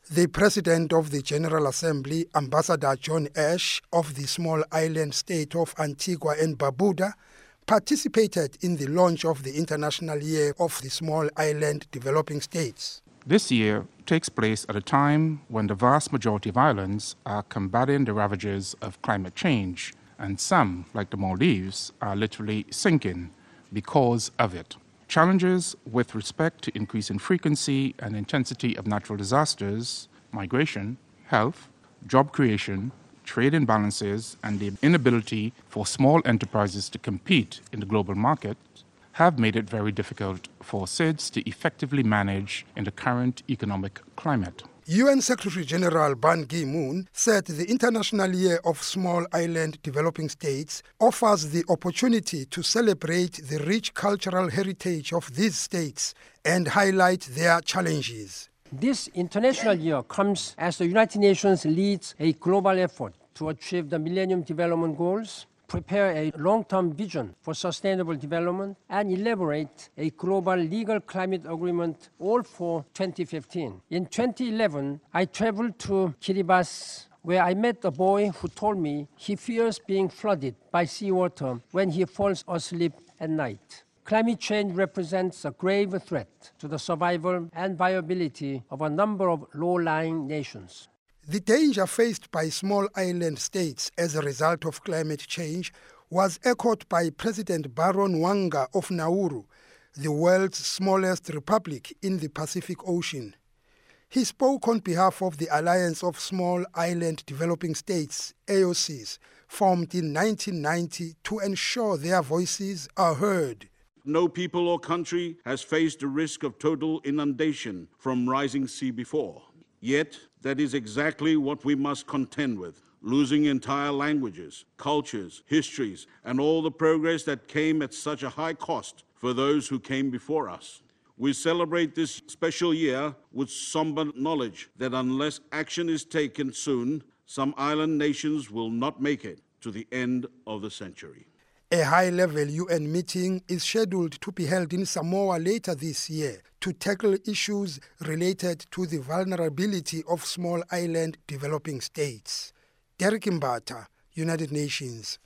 The President of the General Assembly, Ambassador John Ash of the small island state of Antigua and Barbuda, participated in the launch of the International Year of the Small Island Developing States. This year takes place at a time when the vast majority of islands are combating the ravages of climate change, and some, like the Maldives, are literally sinking because of it. Challenges with respect to increasing frequency and intensity of natural disasters, migration, health, job creation, trade imbalances, and the inability for small enterprises to compete in the global market have made it very difficult for SIDS to effectively manage in the current economic climate. UN Secretary-General Ban Ki-moon said the International Year of Small Island Developing States offers the opportunity to celebrate the rich cultural heritage of these states and highlight their challenges. This International Year comes as the United Nations leads a global effort to achieve the Millennium Development Goals, prepare a long-term vision for sustainable development, and elaborate a global legal climate agreement, all for 2015. In 2011, I traveled to Kiribati, where I met a boy who told me he fears being flooded by seawater when he falls asleep at night. Climate change represents a grave threat to the survival and viability of a number of low-lying nations. The danger faced by small island states as a result of climate change was echoed by President Baron Wanga of Nauru, the world's smallest republic in the Pacific Ocean. He spoke on behalf of the Alliance of Small Island Developing States, AOCs, formed in 1990 to ensure their voices are heard. No people or country has faced the risk of total inundation from rising sea before. Yet, that is exactly what we must contend with, losing entire languages, cultures, histories, and all the progress that came at such a high cost for those who came before us. We celebrate this special year with somber knowledge that unless action is taken soon, some island nations will not make it to the end of the century. A high-level UN meeting is scheduled to be held in Samoa later this year to tackle issues related to the vulnerability of small island developing states. Derek Mbata, United Nations.